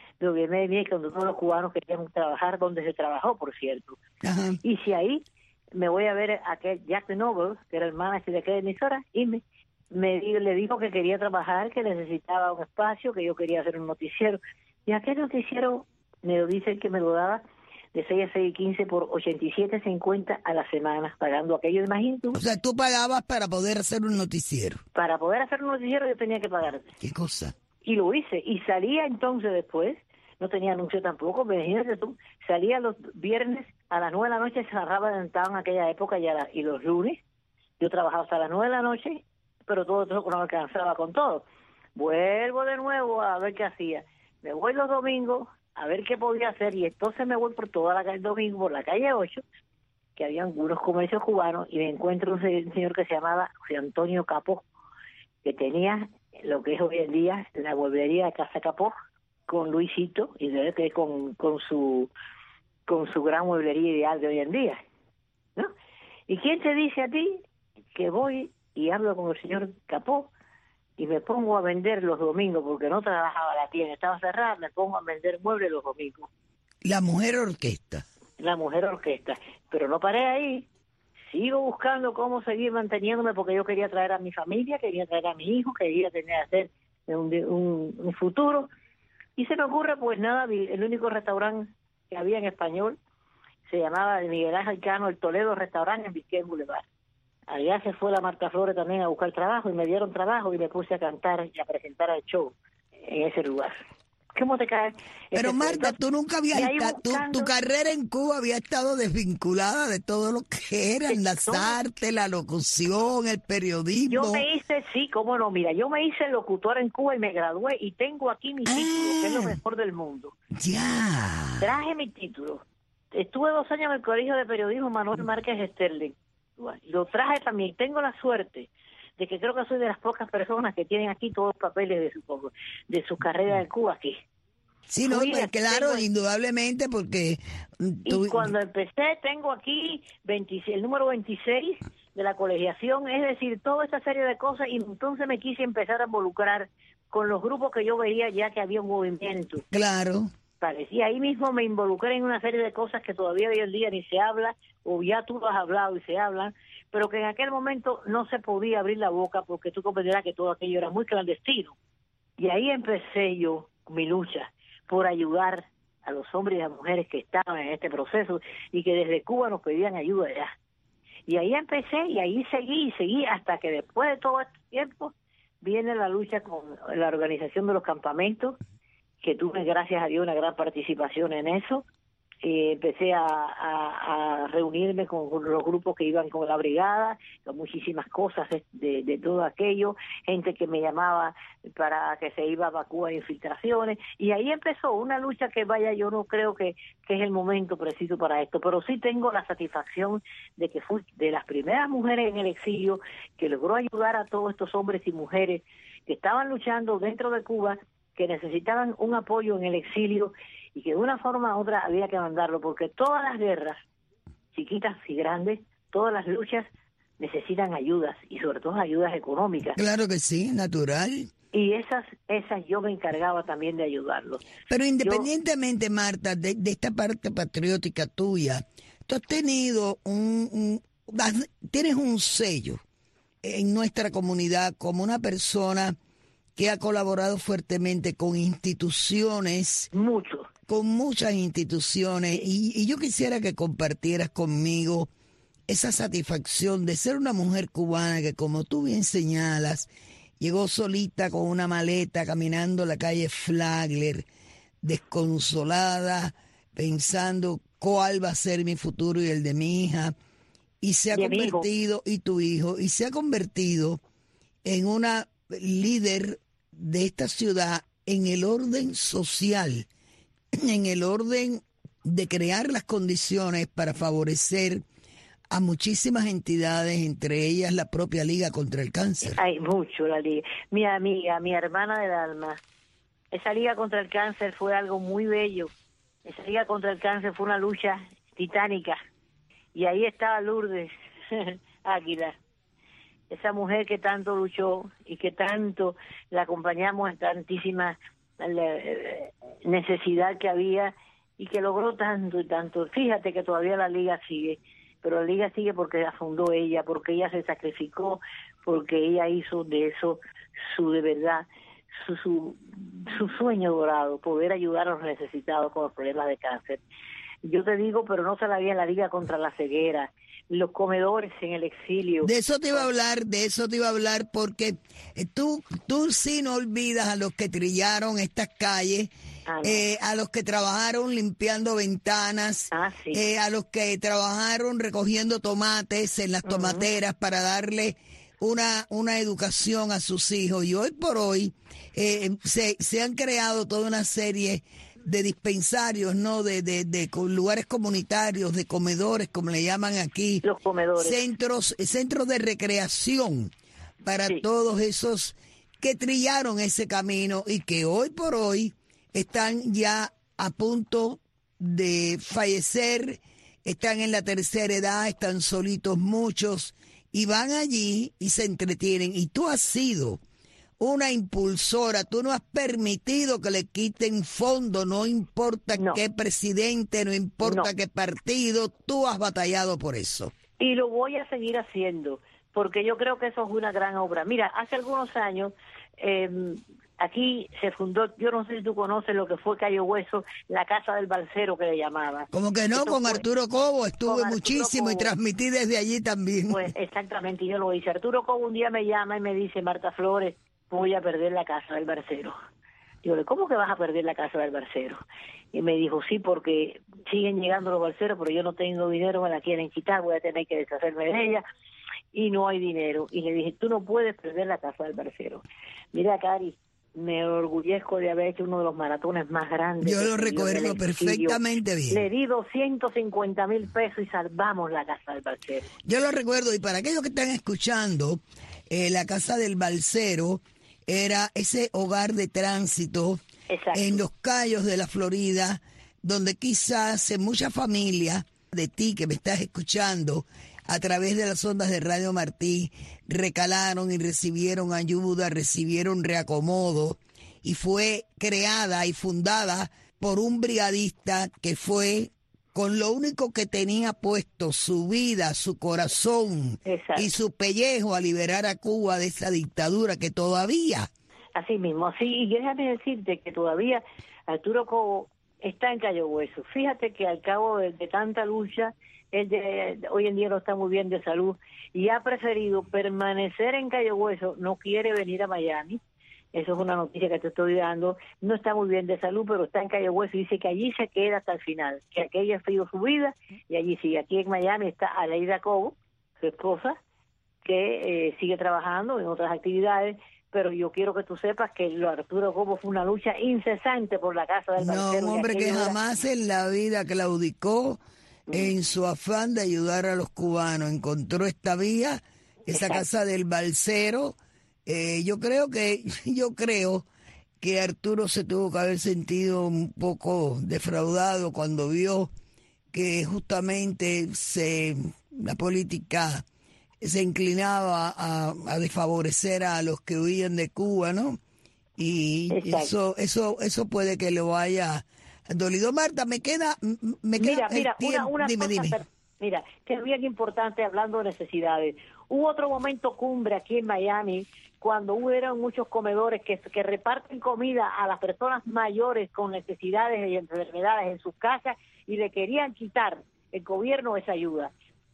Speaker 12: W M E, cuando todos los cubanos querían trabajar, donde se trabajó, por cierto. Ajá. Y si ahí me voy a ver a aquel Jack Noble, que era el manager de aquella emisora, y me, me le dijo que quería trabajar, que necesitaba un espacio, que yo quería hacer un noticiero. Y aquel noticiero me lo dice que me lo daba de seis a seis y quince por ochenta y siete cincuenta a la semana, pagando aquello, imagínate.
Speaker 11: O sea, tú pagabas para poder hacer un noticiero.
Speaker 12: Para poder hacer un noticiero yo tenía que pagarte.
Speaker 11: ¿Qué cosa?
Speaker 12: Y lo hice, y salía entonces después, no tenía anuncio tampoco, imagínate tú, salía los viernes a las nueve de la noche, se cerraba de en aquella época, y, la, y los lunes, yo trabajaba hasta las nueve de la noche, pero todo eso no alcanzaba con todo. Vuelvo de nuevo a ver qué hacía. Me voy los domingos a ver qué podía hacer, y entonces me voy por toda la calle, el domingo, por la calle ocho, que había algunos comercios cubanos, y me encuentro un señor que se llamaba José Antonio Capó, que tenía lo que es hoy en día la mueblería de Casa Capó, con Luisito, y de que con, con su con su gran mueblería ideal de hoy en día, ¿no? ¿Y quién te dice a ti que voy y hablo con el señor Capó y me pongo a vender los domingos, porque no trabajaba la tienda, estaba cerrada, me pongo a vender muebles los domingos?
Speaker 11: La mujer orquesta.
Speaker 12: La mujer orquesta. Pero no paré ahí. Sigo buscando cómo seguir manteniéndome, porque yo quería traer a mi familia, quería traer a mi hijo, quería tener hacer un, un, un futuro. Y se me ocurre, pues nada, el único restaurante que había en español se llamaba de Miguel Ángel Cano, el Toledo Restaurante en Vizquel Boulevard. Allá se fue la Marta Flores también a buscar trabajo, y me dieron trabajo y me puse a cantar y a presentar el show en ese lugar. ¿Cómo te cae?
Speaker 11: Pero
Speaker 12: Este,
Speaker 11: Marta,
Speaker 12: entonces,
Speaker 11: tú nunca habías
Speaker 12: y ahí
Speaker 11: estado, tu,
Speaker 12: buscando-
Speaker 11: tu carrera en Cuba había estado desvinculada de todo lo que eran las
Speaker 12: todo.
Speaker 11: artes, la locución, el periodismo.
Speaker 12: Yo me hice, sí, cómo no, mira, yo me hice locutora en Cuba y me gradué y tengo aquí mi título, que es lo mejor del mundo.
Speaker 11: Ya.
Speaker 12: Traje mi título. Estuve dos años en el Colegio de Periodismo Manuel Márquez Sterling. Lo traje también. Tengo la suerte de que creo que soy de las pocas personas que tienen aquí todos los papeles de su de su carrera en Cuba aquí.
Speaker 11: Sí, no,
Speaker 12: Fui,
Speaker 11: pues, claro,
Speaker 12: tengo-
Speaker 11: indudablemente, porque tú-
Speaker 12: Y cuando empecé tengo aquí veintiséis, el número veintiséis de la colegiación, es decir, toda esta serie de cosas, y entonces me quise empezar a involucrar con los grupos que yo veía ya que había un movimiento.
Speaker 11: Claro.
Speaker 12: Parecía, ahí mismo me involucré en una serie de cosas que todavía hoy en día ni se habla, o ya tú lo has hablado y se hablan, pero que en aquel momento no se podía abrir la boca porque tú comprenderás que todo aquello era muy clandestino. Y ahí empecé yo mi lucha por ayudar a los hombres y a las mujeres que estaban en este proceso y que desde Cuba nos pedían ayuda ya. Y ahí empecé y ahí seguí y seguí hasta que después de todo este tiempo viene la lucha con la organización de los campamentos, que tuve, gracias a Dios, una gran participación en eso. Eh, empecé a, a, a reunirme con, con los grupos que iban con la brigada, con muchísimas cosas de, de, de todo aquello, gente que me llamaba para que se iba a Cuba a infiltraciones, y ahí empezó una lucha que, vaya, yo no creo que, que es el momento preciso para esto, pero sí tengo la satisfacción de que fui de las primeras mujeres en el exilio que logró ayudar a todos estos hombres y mujeres que estaban luchando dentro de Cuba, que necesitaban un apoyo en el exilio y que de una forma u otra había que mandarlo, porque todas las guerras, chiquitas y grandes, todas las luchas necesitan ayudas, y sobre todo ayudas económicas.
Speaker 11: Claro que sí, natural.
Speaker 12: Y esas esas yo me encargaba también de ayudarlos.
Speaker 11: Pero independientemente, Marta, de, de esta parte patriótica tuya, tú has tenido un, un has- tienes un sello en nuestra comunidad como una persona que ha colaborado fuertemente con instituciones.
Speaker 12: Mucho.
Speaker 11: Con muchas instituciones. Y, y yo quisiera que compartieras conmigo esa satisfacción de ser una mujer cubana que, como tú bien señalas, llegó solita con una maleta caminando la calle Flagler, desconsolada, pensando cuál va a ser mi futuro y el de mi hija, y se ha
Speaker 12: Y de mi hijo.
Speaker 11: convertido, y tu hijo, y se ha convertido en una líder de esta ciudad en el orden social, en el orden de crear las condiciones para favorecer a muchísimas entidades, entre ellas la propia Liga contra el Cáncer.
Speaker 12: Hay mucho la liga. Mi amiga, mi hermana del alma, esa liga contra el cáncer fue algo muy bello. Esa liga contra el cáncer fue una lucha titánica. Y ahí estaba Lourdes Águila, esa mujer que tanto luchó y que tanto la acompañamos en tantísima eh, necesidad que había y que logró tanto y tanto. Fíjate que todavía la liga sigue, pero la liga sigue porque la fundó ella, porque ella se sacrificó, porque ella hizo de eso su de verdad, su, su, su sueño dorado, poder ayudar a los necesitados con los problemas de cáncer. Yo te digo, pero no se la vi en la liga contra la ceguera, los comedores en el exilio.
Speaker 11: De eso te iba a hablar, de eso te iba a hablar, porque eh, tú, tú sí no olvidas a los que trillaron estas calles,
Speaker 12: Ah, no.
Speaker 11: eh, a los que trabajaron limpiando ventanas,
Speaker 12: Ah, sí.
Speaker 11: eh, a los que trabajaron recogiendo tomates en las
Speaker 12: Ujú.
Speaker 11: tomateras para darle una, una educación a sus hijos. Y hoy por hoy eh, se, se han creado toda una serie de dispensarios, ¿no? De, de, de co- lugares comunitarios, de comedores, como le llaman aquí.
Speaker 12: Los comedores.
Speaker 11: Centros, centros de recreación para
Speaker 12: Sí.
Speaker 11: todos esos que trillaron ese camino y que hoy por hoy están ya a punto de fallecer, están en la tercera edad, están solitos muchos y van allí y se entretienen. Y tú has sido una impulsora, tú no has permitido que le quiten fondo, no importa
Speaker 12: No.
Speaker 11: qué presidente, no importa
Speaker 12: No.
Speaker 11: qué partido, tú has batallado por eso.
Speaker 12: Y lo voy a seguir haciendo, porque yo creo que eso es una gran obra. Mira, hace algunos años eh, aquí se fundó, yo no sé si tú conoces lo que fue Cayo Hueso, la Casa del Balsero que le llamaban.
Speaker 11: Como que no,
Speaker 12: Eso
Speaker 11: con
Speaker 12: fue-
Speaker 11: Arturo Cobo estuve
Speaker 12: con Arturo
Speaker 11: muchísimo y
Speaker 12: Cobo.
Speaker 11: transmití desde allí también.
Speaker 12: Pues exactamente, yo lo hice. Arturo Cobo un día me llama y me dice, Marta Flores, voy a perder la Casa del Balsero. Digo, ¿cómo que vas a perder la casa del balsero? Y me dijo, sí, porque siguen llegando los balseros, pero yo no tengo dinero, me la quieren quitar, voy a tener que deshacerme de ella, y no hay dinero. Y le dije, tú no puedes perder la casa del balsero. Mira, Cari, me orgullezco de haber hecho uno de los maratones más grandes.
Speaker 11: Yo lo recuerdo perfectamente bien.
Speaker 12: Le di doscientos cincuenta mil pesos y salvamos la casa del balsero.
Speaker 11: Yo lo recuerdo, y para aquellos que están escuchando, eh, la casa del balsero era ese hogar de tránsito. Exacto. En los Cayos de la Florida, donde quizás en muchas familias de ti que me estás escuchando a través de las ondas de Radio Martí recalaron y recibieron ayuda, recibieron reacomodo, y fue creada y fundada por un brigadista que fue con lo único que tenía puesto, su vida, su corazón. Exacto. Y su pellejo, a liberar a Cuba de esa dictadura que todavía...
Speaker 12: Así mismo, sí, y déjame decirte que todavía Arturo Cobo está en Cayo Hueso. Fíjate que al cabo de, de tanta lucha, él de, hoy en día no está muy bien de salud y ha preferido permanecer en Cayo Hueso, no quiere venir a Miami. Eso es una noticia que te estoy dando. No está muy bien de salud, pero está en Cayo Hueso y dice que allí se queda hasta el final, que aquella ha sido su vida y allí sigue. Aquí en Miami está Aleida Cobo, su esposa, que eh, sigue trabajando en otras actividades. Pero yo quiero que tú sepas que lo Arturo Cobo fue una lucha incesante por la casa del balsero.
Speaker 11: No, un hombre que jamás en la vida claudicó mm. en su afán de ayudar a los cubanos. Encontró esta vía, esa Exacto. casa del balsero. Eh, yo creo que, yo creo que Arturo se tuvo que haber sentido un poco defraudado cuando vio que justamente se, la política se inclinaba a, a desfavorecer a los que huían de Cuba, ¿no? Y eso eso eso puede que lo haya dolido. Marta, me queda me queda
Speaker 12: mira mira
Speaker 11: el
Speaker 12: una, una
Speaker 11: dime,
Speaker 12: cosa,
Speaker 11: dime.
Speaker 12: Mira, que es bien importante hablando de necesidades. Hubo otro momento cumbre aquí en Miami cuando hubieron muchos comedores que, que reparten comida a las personas mayores con necesidades y enfermedades en sus casas y le querían quitar el gobierno esa ayuda.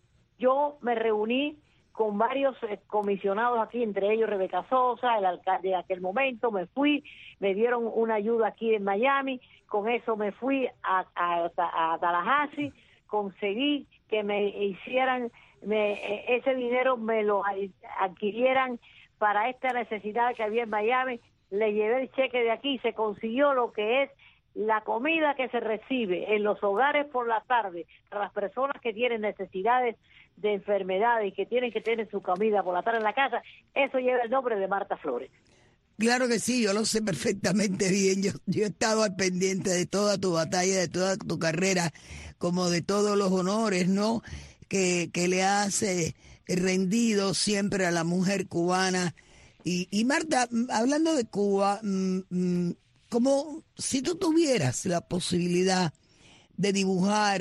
Speaker 12: Yo me reuní con varios eh, comisionados aquí, entre ellos Rebeca Sosa, el alcalde de aquel momento, me fui, me dieron una ayuda aquí en Miami, con eso me fui a, a, a Tallahassee, conseguí que me hicieran, me, ese dinero me lo adquirieran para esta necesidad que había en Miami, le llevé el cheque de aquí, se consiguió lo que es la comida que se recibe en los hogares por la tarde para las personas que tienen necesidades de enfermedades y que tienen que tener su comida por la tarde en la casa, eso lleva el nombre de Marta Flores.
Speaker 11: Claro que sí, yo lo sé perfectamente bien. Yo, yo he estado al pendiente de toda tu batalla, de toda tu carrera, como de todos los honores, ¿no? Que, que le has eh, rendido siempre a la mujer cubana. Y, y Marta, hablando de Cuba, mmm, como si tú tuvieras la posibilidad de dibujar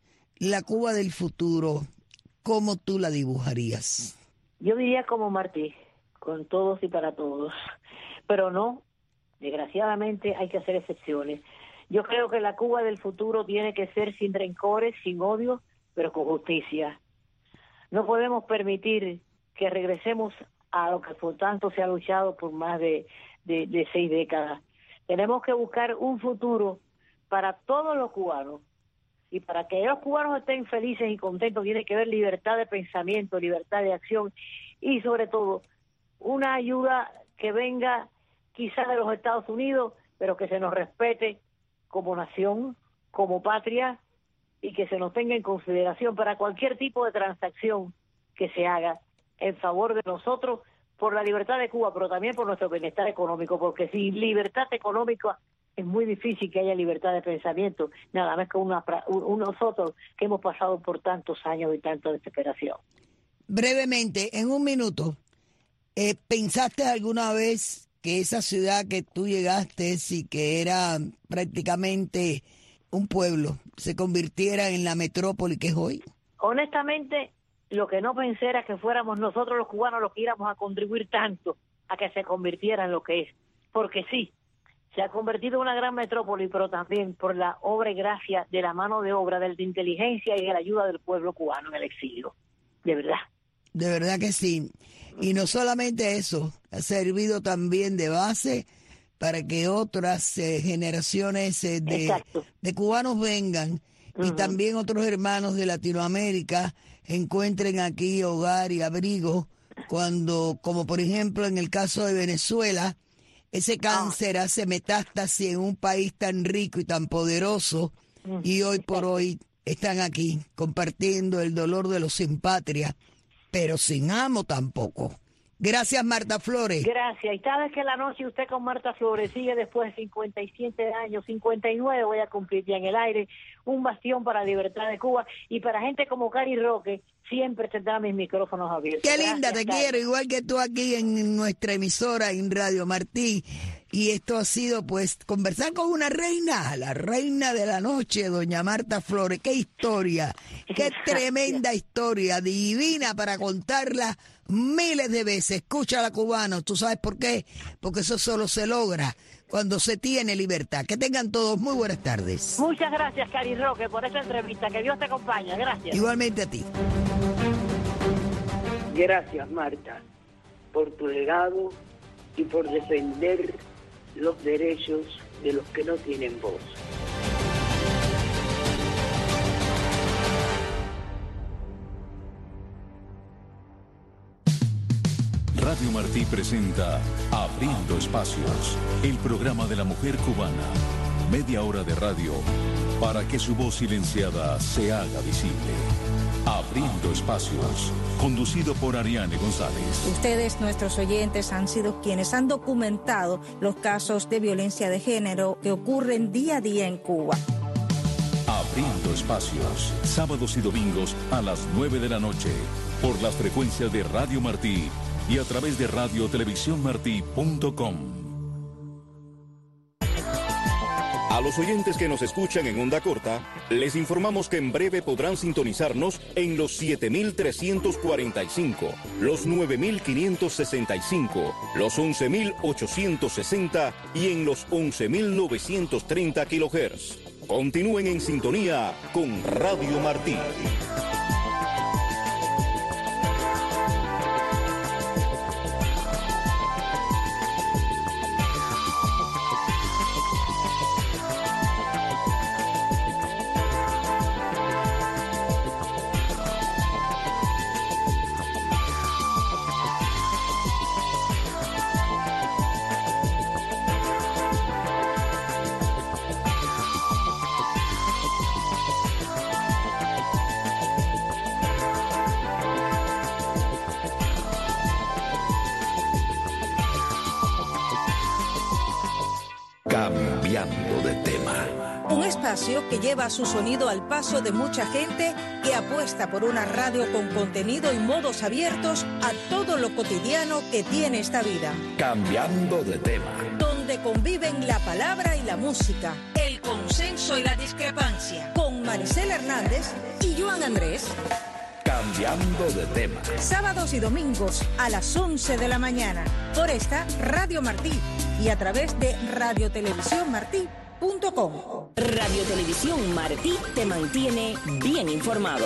Speaker 11: la Cuba del futuro, ¿cómo tú la dibujarías?
Speaker 12: Yo diría como Martí, con todos y para todos. Pero no, desgraciadamente hay que hacer excepciones. Yo creo que la Cuba del futuro tiene que ser sin rencores, sin odio, pero con justicia. No podemos permitir que regresemos a lo que por tanto se ha luchado por más de, de, de seis décadas. Tenemos que buscar un futuro para todos los cubanos. Y para que los cubanos estén felices y contentos tiene que haber libertad de pensamiento, libertad de acción y sobre todo una ayuda que venga quizás de los Estados Unidos, pero que se nos respete como nación, como patria y que se nos tenga en consideración para cualquier tipo de transacción que se haga en favor de nosotros por la libertad de Cuba, pero también por nuestro bienestar económico, porque sin libertad económica es muy difícil que haya libertad de pensamiento, nada más que una, un, nosotros que hemos pasado por tantos años y tanta desesperación.
Speaker 11: Brevemente, en un minuto, eh, ¿pensaste alguna vez que esa ciudad que tú llegaste y que era prácticamente un pueblo se convirtiera en la metrópoli que es hoy?
Speaker 12: Honestamente, lo que no pensé era que fuéramos nosotros los cubanos los que íbamos a contribuir tanto a que se convirtiera en lo que es, porque sí, se ha convertido en una gran metrópoli, pero también por la obra y gracia de la mano de obra, de la inteligencia y de la ayuda del pueblo cubano en el exilio. De verdad.
Speaker 11: De verdad que sí. Y no solamente eso, ha servido también de base para que otras eh, generaciones eh, de, de cubanos vengan uh-huh. y también otros hermanos de Latinoamérica encuentren aquí hogar y abrigo cuando, como por ejemplo en el caso de Venezuela, ese cáncer ah. hace metástasis en un país tan rico y tan poderoso uh-huh. y hoy por hoy están aquí compartiendo el dolor de los sin patria, pero sin amo tampoco. Gracias, Marta Flores.
Speaker 12: Gracias. Y cada vez que la noche usted con Marta Flores sigue después de cincuenta y siete años, cincuenta y nueve voy a cumplir ya en el aire, un bastión para la libertad de Cuba y para gente como Cari Roque, siempre tendrá mis micrófonos abiertos.
Speaker 11: Qué linda,
Speaker 12: Gracias,
Speaker 11: te
Speaker 12: Cari.
Speaker 11: quiero, igual que tú aquí en nuestra emisora, en Radio Martí. Y esto ha sido, pues, conversar con una reina, la reina de la noche, doña Marta Flores. ¡Qué historia! ¡Qué tremenda historia! Divina para contarla miles de veces. Escúchala, cubano. ¿Tú sabes por qué? Porque eso solo se logra cuando se tiene libertad. Que tengan todos muy buenas tardes.
Speaker 12: Muchas gracias, Cari Roque, por esta entrevista. Que Dios te acompañe. Gracias.
Speaker 11: Igualmente a ti.
Speaker 6: Gracias, Marta, por tu legado y por defender los derechos de los que no tienen voz.
Speaker 10: Radio Martí presenta Abriendo Espacios, el programa de la mujer cubana. Media hora de radio para que su voz silenciada se haga visible. Abriendo Espacios, conducido por Ariane González.
Speaker 13: Ustedes, nuestros oyentes, han sido quienes han documentado los casos de violencia de género que ocurren día a día en Cuba.
Speaker 10: Abriendo Espacios, sábados y domingos a las nueve de la noche, por las frecuencias de Radio Martí y a través de radio televisión martí punto com. A los oyentes que nos escuchan en onda corta, les informamos que en breve podrán sintonizarnos en los siete mil trescientos cuarenta y cinco, los nueve mil quinientos sesenta y cinco, los once mil ochocientos sesenta y en los once mil novecientos treinta kilohertz. Continúen en sintonía con Radio Martí.
Speaker 8: Cambiando de tema.
Speaker 13: Un espacio que lleva su sonido al paso de mucha gente que apuesta por una radio con contenido y modos abiertos a todo lo cotidiano que tiene esta vida.
Speaker 8: Cambiando de tema.
Speaker 13: Donde conviven la palabra y la música, el consenso y la discrepancia. Con Maricela Hernández y Joan Andrés.
Speaker 8: Cambiando de tema.
Speaker 13: Sábados y domingos a las once de la mañana. Por esta Radio Martí y a través de radio televisión martí punto com.
Speaker 14: Radio Televisión Martí te mantiene bien informado.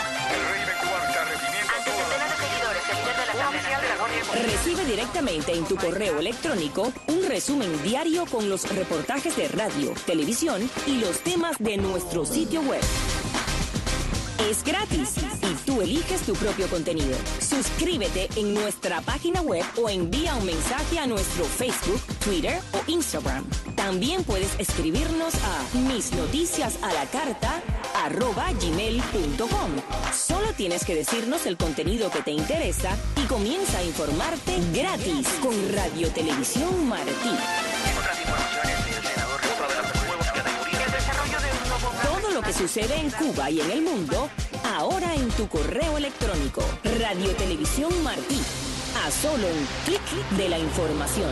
Speaker 14: Recibe directamente en tu correo electrónico un resumen diario con los reportajes de radio, televisión y los temas de nuestro sitio web. Es gratis y tú eliges tu propio contenido. Suscríbete en nuestra página web o envía un mensaje a nuestro Facebook, Twitter o Instagram. También puedes escribirnos a misnoticiasalacarta arroba gmail punto com. Solo tienes que decirnos el contenido que te interesa y comienza a informarte gratis con Radio Televisión Martí. Otras informaciones del senador de los nuevos categorías. El desarrollo de un nuevo... Todo lo que sucede en Cuba y en el mundo, ahora en tu correo electrónico. Radio Televisión Martí. A solo un clic de la información.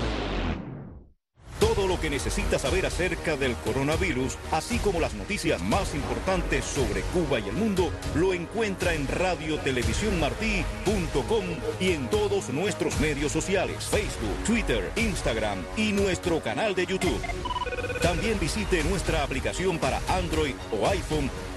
Speaker 10: Todo lo que necesita saber acerca del coronavirus, así como las noticias más importantes sobre Cuba y el mundo, lo encuentra en radio televisión martí punto com y en todos nuestros medios sociales, Facebook, Twitter, Instagram y nuestro canal de YouTube. También visite nuestra aplicación para Android o iPhone